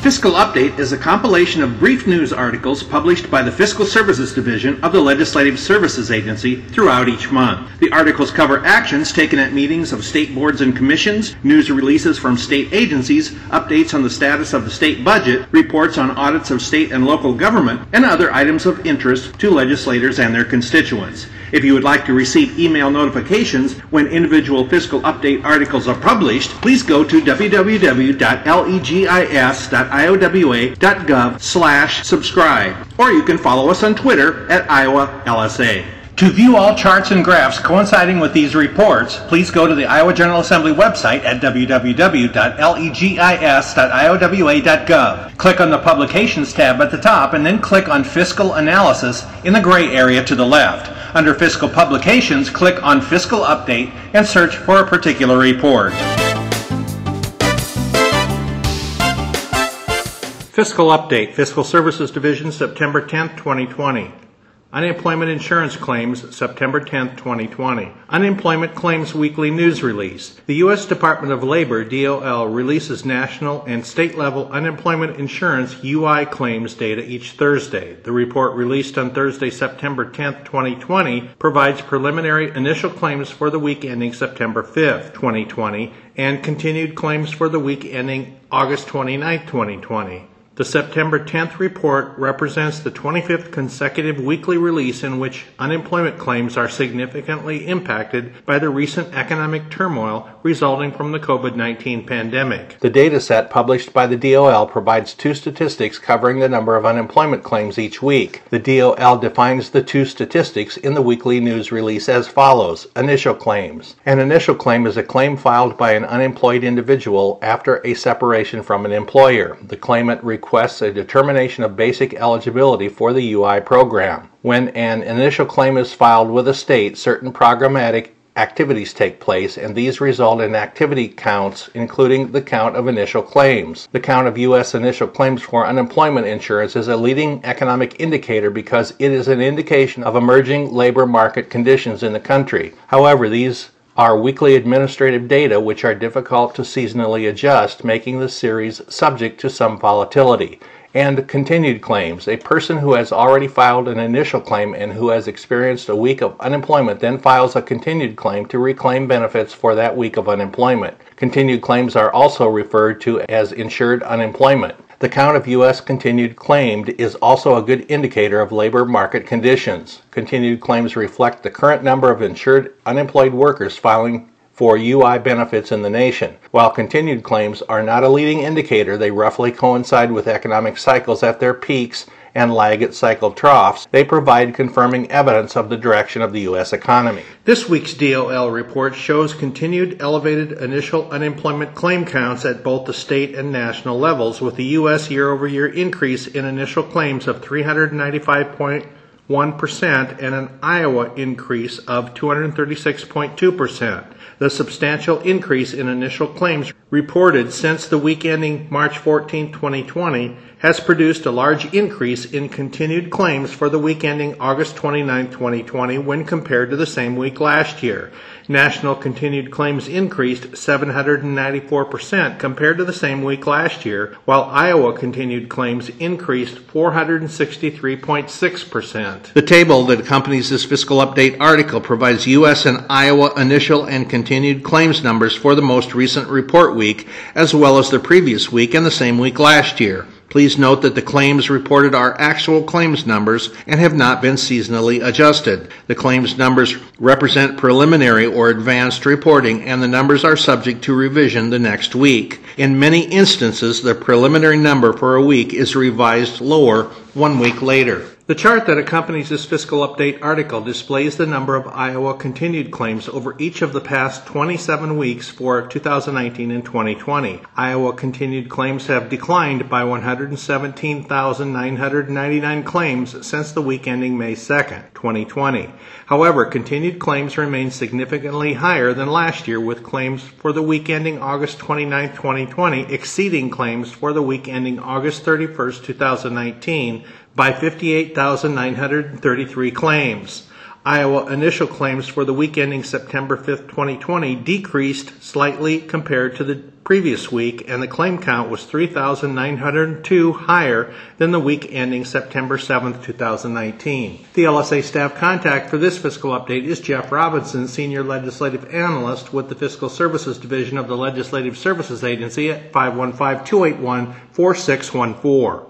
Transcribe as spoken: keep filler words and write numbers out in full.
Fiscal Update is a compilation of brief news articles published by the Fiscal Services Division of the Legislative Services Agency throughout each month. The articles cover actions taken at meetings of state boards and commissions, news releases from state agencies, updates on the status of the state budget, reports on audits of state and local government, and other items of interest to legislators and their constituents. If you would like to receive email notifications when individual Fiscal Update articles are published, please go to w w w dot legis dot i o w a dot gov slash subscribe, or you can follow us on Twitter at Iowa L S A. To view all charts and graphs coinciding with these reports, please go to the Iowa General Assembly website at w w w dot legis dot i o w a dot gov. Click on the Publications tab at the top and then click on Fiscal Analysis in the gray area to the left. Under Fiscal Publications, click on Fiscal Update and search for a particular report. Fiscal Update, Fiscal Services Division, September tenth, twenty twenty. Unemployment Insurance Claims, September tenth, twenty twenty. Unemployment Claims Weekly News Release. The U S Department of Labor, D O L, releases national and state-level unemployment insurance U I claims data each Thursday. The report, released on Thursday, September tenth, twenty twenty, provides preliminary initial claims for the week ending September fifth, twenty twenty, and continued claims for the week ending August twenty-ninth, twenty twenty. The September tenth report represents the twenty-fifth consecutive weekly release in which unemployment claims are significantly impacted by the recent economic turmoil resulting from the COVID nineteen pandemic. The data set published by the D O L provides two statistics covering the number of unemployment claims each week. The D O L defines the two statistics in the weekly news release as follows. Initial claims. An initial claim is a claim filed by an unemployed individual after a separation from an employer. The claimant requests requests a determination of basic eligibility for the U I program. When an initial claim is filed with a state, certain programmatic activities take place, and these result in activity counts, including the count of initial claims. The count of U S initial claims for unemployment insurance is a leading economic indicator because it is an indication of emerging labor market conditions in the country. However, these are weekly administrative data which are difficult to seasonally adjust, making the series subject to some volatility. And continued claims. A person who has already filed an initial claim and who has experienced a week of unemployment then files a continued claim to reclaim benefits for that week of unemployment. Continued claims are also referred to as insured unemployment. The count of U S continued claimed is also a good indicator of labor market conditions. Continued claims reflect the current number of insured unemployed workers filing for U I benefits in the nation. While continued claims are not a leading indicator, they roughly coincide with economic cycles at their peaks and lag at cycle troughs. They provide confirming evidence of the direction of the U S economy. This week's D O L report shows continued elevated initial unemployment claim counts at both the state and national levels, with the U S year-over-year increase in initial claims of three hundred ninety-five point one percent and an Iowa increase of two hundred thirty-six point two percent. The substantial increase in initial claims reported since the week ending March fourteenth, twenty twenty has produced a large increase in continued claims for the week ending August twenty-ninth, twenty twenty when compared to the same week last year. National continued claims increased seven hundred ninety-four percent compared to the same week last year, while Iowa continued claims increased four hundred sixty-three point six percent. The table that accompanies this Fiscal Update article provides U S and Iowa initial and continued claims numbers for the most recent report week, as well as the previous week and the same week last year. Please note that the claims reported are actual claims numbers and have not been seasonally adjusted. The claims numbers represent preliminary or advanced reporting, and the numbers are subject to revision the next week. In many instances, the preliminary number for a week is revised lower one week later. The chart that accompanies this Fiscal Update article displays the number of Iowa continued claims over each of the past twenty-seven weeks for two thousand nineteen and twenty twenty. Iowa continued claims have declined by one hundred seventeen thousand nine hundred ninety-nine claims since the week ending May second, twenty twenty. However, continued claims remain significantly higher than last year, with claims for the week ending August twenty-ninth, twenty twenty exceeding claims for the week ending August thirty-first, two thousand nineteen by fifty-eight thousand nine hundred thirty-three claims. Iowa initial claims for the week ending September fifth, twenty twenty decreased slightly compared to the previous week, and the claim count was three thousand nine hundred two higher than the week ending September seventh, two thousand nineteen. The L S A staff contact for this fiscal update is Jeff Robinson, Senior Legislative Analyst with the Fiscal Services Division of the Legislative Services Agency at five one five, two eight one, four six one four.